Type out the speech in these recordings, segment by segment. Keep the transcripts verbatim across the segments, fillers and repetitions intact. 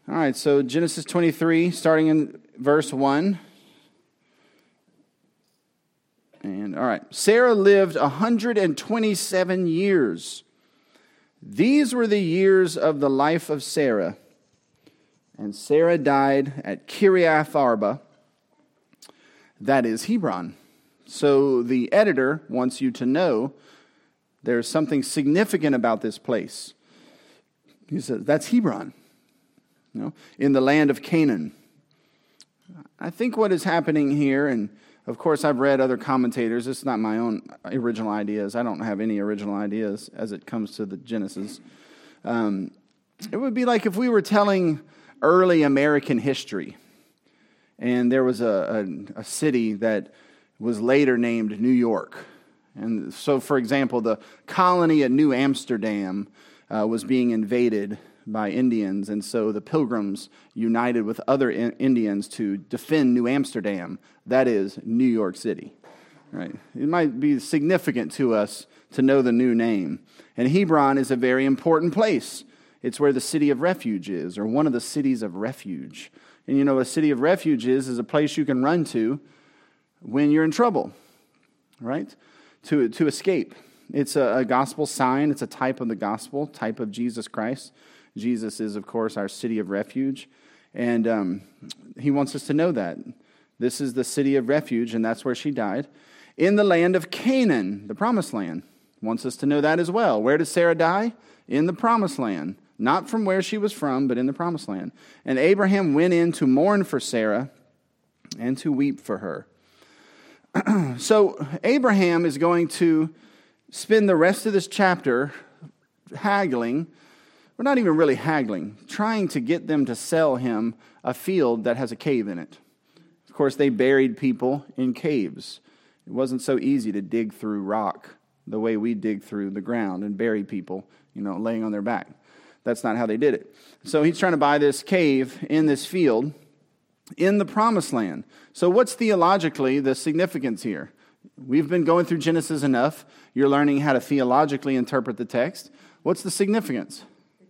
All right, so Genesis twenty-three, starting in verse one. And all right, Sarah lived one hundred twenty-seven years. These were the years of the life of Sarah. And Sarah died at Kiriath Arba, that is Hebron. So the editor wants you to know there's something significant about this place. He says, that's Hebron, you know, in the land of Canaan. I think what is happening here, and of course I've read other commentators, it's not my own original ideas. I don't have any original ideas as it comes to the Genesis. Um, it would be like if we were telling early American history, and there was a, a, a city that was later named New York. And so, for example, the colony at New Amsterdam uh, was being invaded by Indians, and so the Pilgrims united with other in- Indians to defend New Amsterdam, that is, New York City. Right? It might be significant to us to know the new name. And Hebron is a very important place. It's where the city of refuge is, or one of the cities of refuge. And you know what a city of refuge is, is a place you can run to when you're in trouble, right? To, to escape. It's a, a gospel sign. It's a type of the gospel, type of Jesus Christ. Jesus is, of course, our city of refuge. And um, he wants us to know that. This is the city of refuge, and that's where she died. In the land of Canaan, the promised land. Wants us to know that as well. Where did Sarah die? In the promised land. Not from where she was from, but in the promised land. And Abraham went in to mourn for Sarah and to weep for her. So Abraham is going to spend the rest of this chapter haggling, or not even really haggling, trying to get them to sell him a field that has a cave in it. Of course, they buried people in caves. It wasn't so easy to dig through rock the way we dig through the ground and bury people, you know, laying on their back. That's not how they did it. So he's trying to buy this cave in this field in the promised land. So what's theologically the significance here? We've been going through Genesis enough. You're learning how to theologically interpret the text. What's the significance?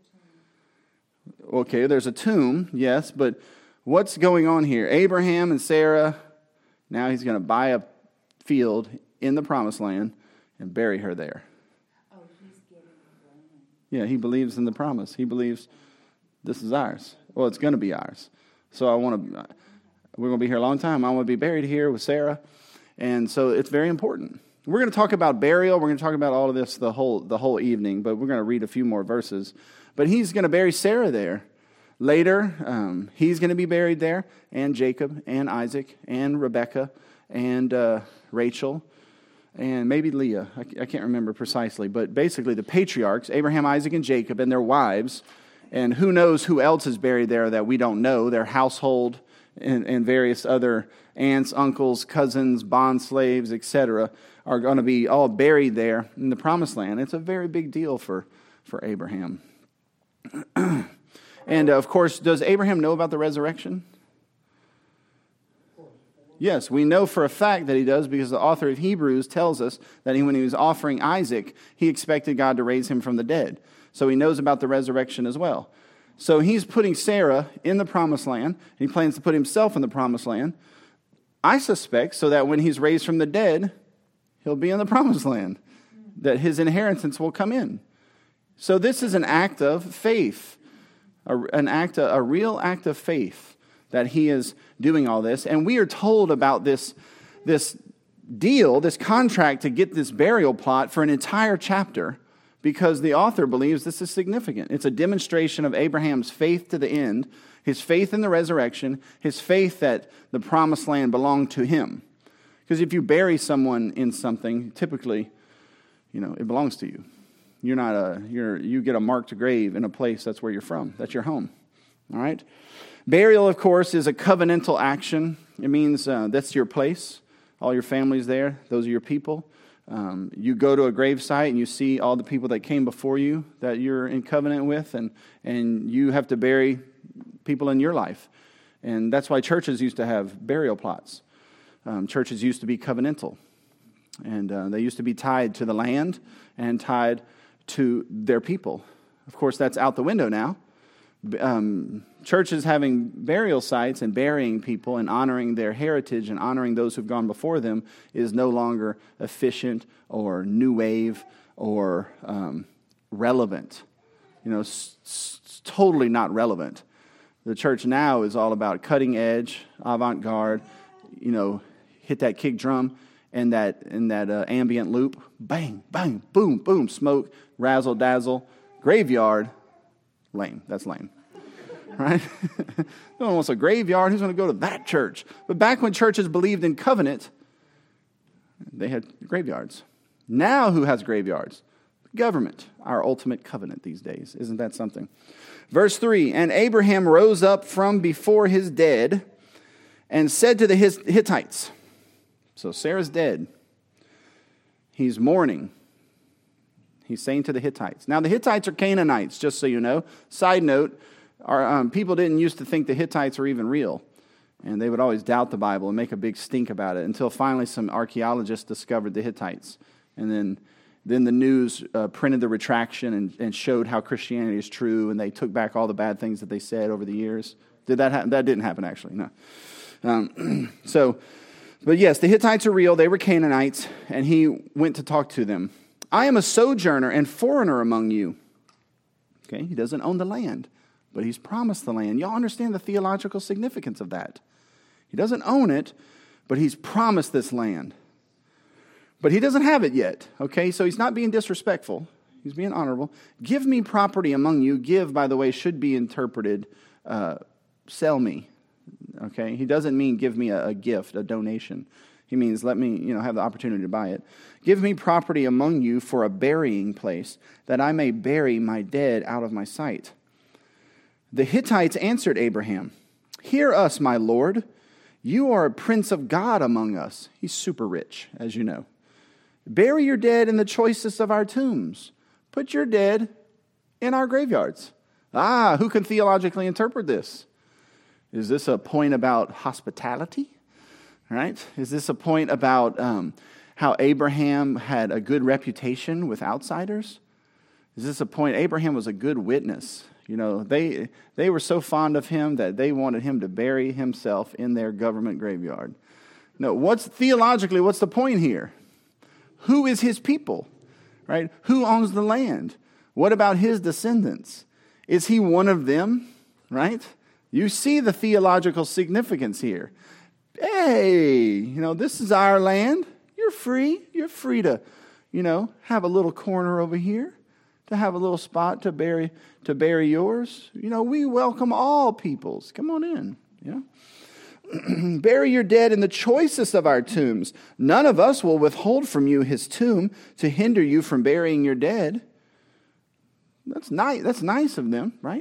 Okay, there's a tomb, yes, but what's going on here? Abraham and Sarah, now he's going to buy a field in the promised land and bury her there. Oh, he's getting the land. Yeah, he believes in the promise. He believes this is ours. Well, it's going to be ours. So I want to, we're going to be here a long time. I want to be buried here with Sarah. And so it's very important. We're going to talk about burial. We're going to talk about all of this the whole the whole evening, but we're going to read a few more verses. But he's going to bury Sarah there. Later, um, he's going to be buried there, and Jacob, and Isaac, and Rebekah, and uh, Rachel, and maybe Leah. I, I can't remember precisely, but basically the patriarchs, Abraham, Isaac, and Jacob, and their wives, and who knows who else is buried there that we don't know, their household, and, and various other aunts, uncles, cousins, bond slaves, et cetera, are going to be all buried there in the promised land. It's a very big deal for, for Abraham. And, of course, does Abraham know about the resurrection? Yes, we know for a fact that he does because the author of Hebrews tells us that he, when he was offering Isaac, he expected God to raise him from the dead. So he knows about the resurrection as well. So he's putting Sarah in the promised land. He plans to put himself in the promised land, I suspect, so that when he's raised from the dead, he'll be in the promised land, that his inheritance will come in. So this is an act of faith. A, an act, a, a real act of faith that he is doing all this. And we are told about this, this deal, this contract to get this burial plot for an entire chapter because the author believes this is significant. It's a demonstration of Abraham's faith to the end, his faith in the resurrection, his faith that the promised land belonged to him. Because if you bury someone in something, typically, you know, it belongs to you. You're not a, you're, you get a marked grave in a place that's where you're from. That's your home. All right? Burial, of course, is a covenantal action. It means uh, that's your place. All your family's there. Those are your people. Um, you go to a grave site and you see all the people that came before you that you're in covenant with, and, and you have to bury people in your life. And that's why churches used to have burial plots. Um, churches used to be covenantal. And uh, they used to be tied to the land and tied to their people. Of course, that's out the window now. um, churches having burial sites and burying people and honoring their heritage and honoring those who've gone before them is no longer efficient or new wave or um, relevant. You know, s- s- totally not relevant. The church now is all about cutting edge, avant-garde, you know, hit that kick drum and that in that uh, ambient loop, bang, bang, boom, boom, smoke, razzle dazzle, graveyard, lame. That's lame, right? No one wants a graveyard. Who's going to go to that church? But back when churches believed in covenant, they had graveyards. Now who has graveyards? Government, our ultimate covenant these days. Isn't that something? Verse three, and Abraham rose up from before his dead and said to the Hittites, so Sarah's dead. He's mourning. He's saying to the Hittites. Now the Hittites are Canaanites, just so you know. Side note, our, um, people didn't used to think the Hittites were even real. And they would always doubt the Bible and make a big stink about it until finally some archaeologists discovered the Hittites. And then Then the news uh, printed the retraction and, and showed how Christianity is true, and they took back all the bad things that they said over the years. Did that happen? That didn't happen, actually, no. Um, so, but yes, the Hittites are real. They were Canaanites, and he went to talk to them. I am a sojourner and foreigner among you. Okay, he doesn't own the land, but he's promised the land. Y'all understand the theological significance of that. He doesn't own it, but he's promised this land. But he doesn't have it yet, okay? So he's not being disrespectful. He's being honorable. Give me property among you. Give, by the way, should be interpreted, uh, sell me, okay? He doesn't mean give me a, a gift, a donation. He means let me, you know, have the opportunity to buy it. Give me property among you for a burying place, that I may bury my dead out of my sight. The Hittites answered Abraham, hear us, my Lord. You are a prince of God among us. He's super rich, as you know. Bury your dead in the choicest of our tombs. Put your dead in our graveyards. Ah, who can theologically interpret this? Is this a point about hospitality? Right? Is this a point about um, how Abraham had a good reputation with outsiders? Is this a point? Abraham was a good witness. You know, they they were so fond of him that they wanted him to bury himself in their government graveyard. No, what's theologically, what's the point here? Who is his people, right? Who owns the land? What about his descendants? Is he one of them, right? You see the theological significance here. Hey, you know, this is our land. You're free. You're free to, you know, have a little corner over here, to have a little spot to bury to bury yours. You know, we welcome all peoples. Come on in, you know. Bury your dead in the choicest of our tombs. None of us will withhold from you his tomb to hinder you from burying your dead. That's nice. That's nice of them, right?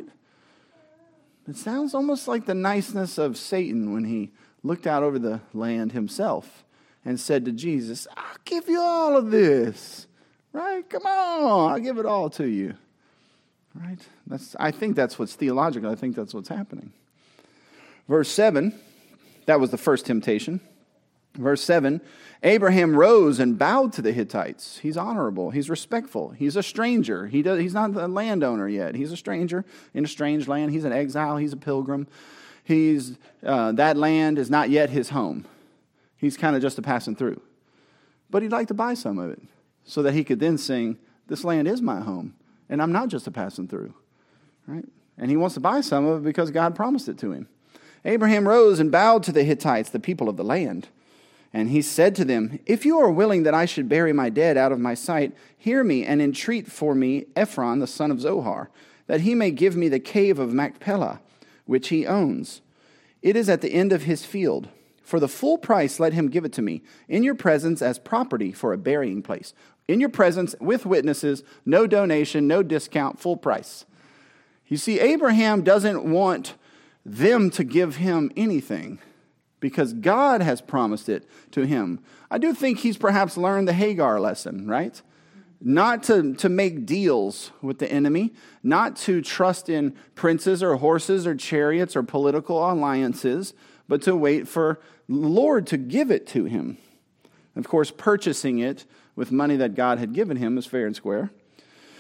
It sounds almost like the niceness of Satan when he looked out over the land himself and said to Jesus, I'll give you all of this, right? Come on, I'll give it all to you, right? That's. I think that's what's theological. I think that's what's happening. Verse seven. That was the first temptation. Verse seven, Abraham rose and bowed to the Hittites. He's honorable. He's respectful. He's a stranger. He does, he's not a landowner yet. He's a stranger in a strange land. He's an exile. He's a pilgrim. He's uh, that land is not yet his home. He's kind of just a passing through. But he'd like to buy some of it so that he could then sing, this land is my home, and I'm not just a passing through. Right? And he wants to buy some of it because God promised it to him. Abraham rose and bowed to the Hittites, the people of the land. And he said to them, if you are willing that I should bury my dead out of my sight, hear me and entreat for me Ephron, the son of Zohar, that he may give me the cave of Machpelah, which he owns. It is at the end of his field. For the full price let him give it to me, in your presence as property for a burying place. In your presence with witnesses, no donation, no discount, full price. You see, Abraham doesn't want them to give him anything because God has promised it to him. I do think he's perhaps learned the Hagar lesson, right? Not to, to make deals with the enemy, not to trust in princes or horses or chariots or political alliances, but to wait for the Lord to give it to him. Of course, purchasing it with money that God had given him is fair and square.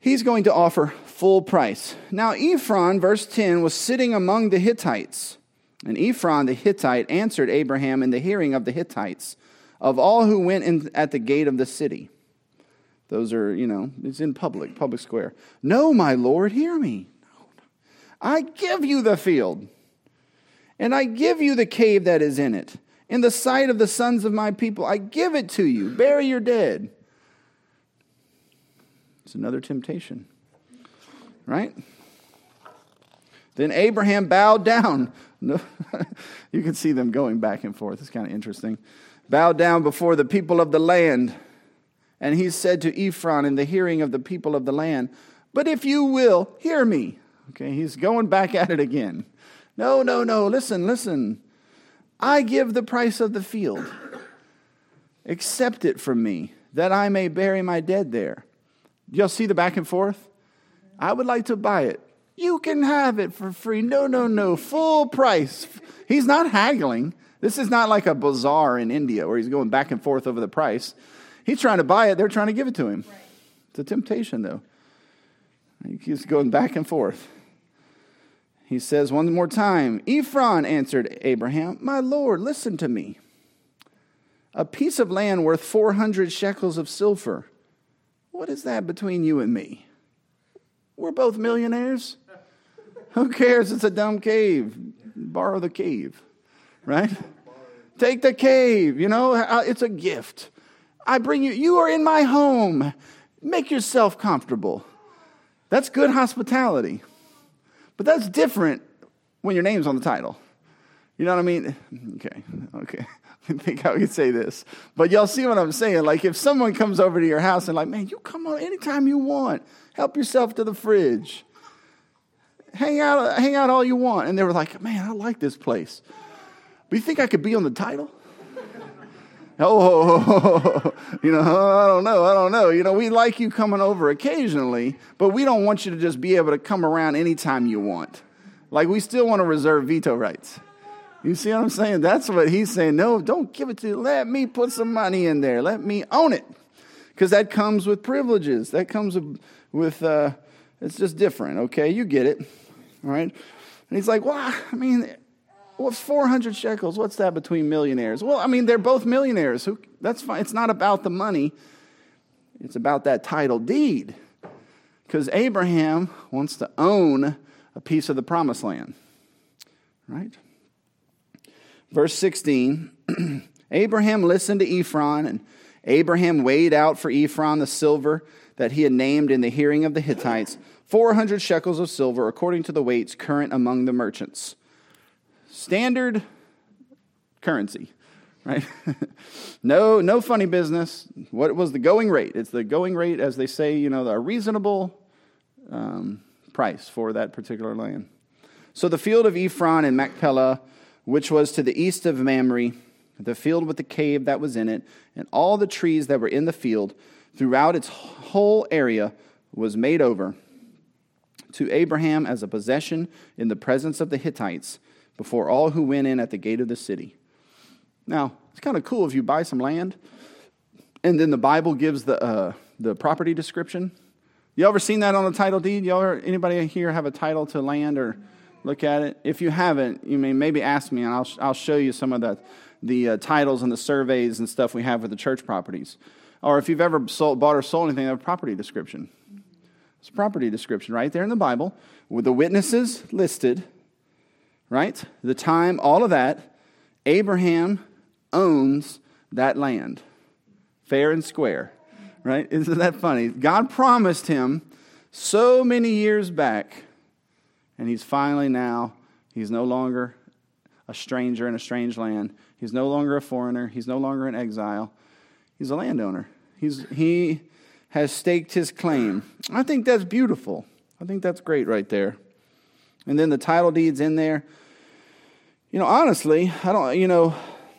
He's going to offer full price. Now Ephron, verse ten, was sitting among the Hittites. And Ephron the Hittite answered Abraham in the hearing of the Hittites, of all who went in at the gate of the city. Those are, you know, it's in public, public square. No, my Lord, hear me. I give you the field, and I give you the cave that is in it. In the sight of the sons of my people, I give it to you. Bury your dead. It's another temptation, right? Then Abraham bowed down. No, you can see them going back and forth. It's kind of interesting. Bowed down before the people of the land. And he said to Ephron in the hearing of the people of the land, but if you will, hear me. Okay, he's going back at it again. No, no, no, listen, listen. I give the price of the field. Accept it from me, that I may bury my dead there. Y'all see the back and forth? I would like to buy it. You can have it for free. No, no, no, full price. He's not haggling. This is not like a bazaar in India where he's going back and forth over the price. He's trying to buy it. They're trying to give it to him. Right. It's a temptation, though. He's going back and forth. He says one more time, Ephron answered Abraham, my Lord, listen to me. A piece of land worth four hundred shekels of silver. What is that between you and me? We're both millionaires. Who cares? It's a dumb cave. Borrow the cave, right? Take the cave, you know, it's a gift. I bring you, you are in my home. Make yourself comfortable. That's good hospitality. But that's different when your name's on the title. You know what I mean? Okay, okay. I think I could say this. But y'all see what I'm saying? Like if someone comes over to your house and like, man, you come on anytime you want. Help yourself to the fridge. Hang out, hang out all you want. And they were like, man, I like this place. But you think I could be on the title? Oh, you know, I don't know, I don't know. You know, we like you coming over occasionally, but we don't want you to just be able to come around anytime you want. Like we still want to reserve veto rights. You see what I'm saying? That's what he's saying. No, don't give it to you. Let me put some money in there. Let me own it. Because that comes with privileges. That comes with, with uh, it's just different, okay? You get it, all right? And he's like, well, I mean, what's four hundred shekels? What's that between millionaires? Well, I mean, they're both millionaires. Who? That's fine. It's not about the money. It's about that title deed. Because Abraham wants to own a piece of the promised land, right? Verse sixteen, Abraham listened to Ephron, and Abraham weighed out for Ephron the silver that he had named in the hearing of the Hittites, four hundred shekels of silver, according to the weights current among the merchants. Standard currency, right? no, no funny business. What was the going rate? It's the going rate, as they say, you know, a reasonable um, price for that particular land. So the field of Ephron in Machpelah, which was to the east of Mamre, the field with the cave that was in it, and all the trees that were in the field, throughout its whole area, was made over to Abraham as a possession in the presence of the Hittites, before all who went in at the gate of the city. Now, it's kind of cool if you buy some land, and then the Bible gives the uh, the property description. You ever seen that on a title deed? You ever, anybody here have a title to land or look at it? If you haven't, you may maybe ask me, and I'll I'll show you some of the the uh, titles and the surveys and stuff we have with the church properties. Or if you've ever sold, bought or sold anything, a property description. It's a property description right there in the Bible with the witnesses listed. Right? The time, all of that, Abraham owns that land. Fair and square. Right? Isn't that funny? God promised him so many years back, and he's finally now, he's no longer a stranger in a strange land. He's no longer a foreigner. He's no longer in exile. He's a landowner. He's He has staked his claim. I think that's beautiful. I think that's great right there. And then the title deed's in there. You know, honestly, I don't, you know,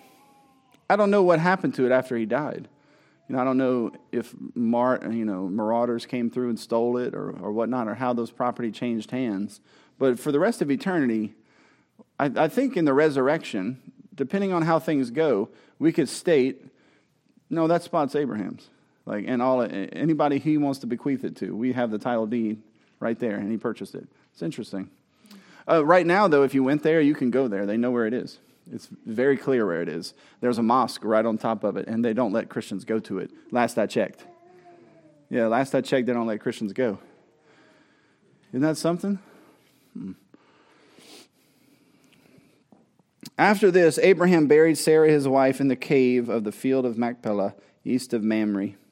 I don't know what happened to it after he died. You know, I don't know if, mar, you know, marauders came through and stole it or, or whatnot, or how those property changed hands. But for the rest of eternity, I, I think in the resurrection, depending on how things go, we could state, no, that spot's Abraham's. Like, and all anybody he wants to bequeath it to, we have the title deed right there, and he purchased it. It's interesting. Uh, right now, though, if you went there, you can go there. They know where it is. It's very clear where it is. There's a mosque right on top of it, and they don't let Christians go to it. Last I checked. Yeah, last I checked, they don't let Christians go. Isn't that something? Hmm. After this, Abraham buried Sarah his wife in the cave of the field of Machpelah, east of Mamre.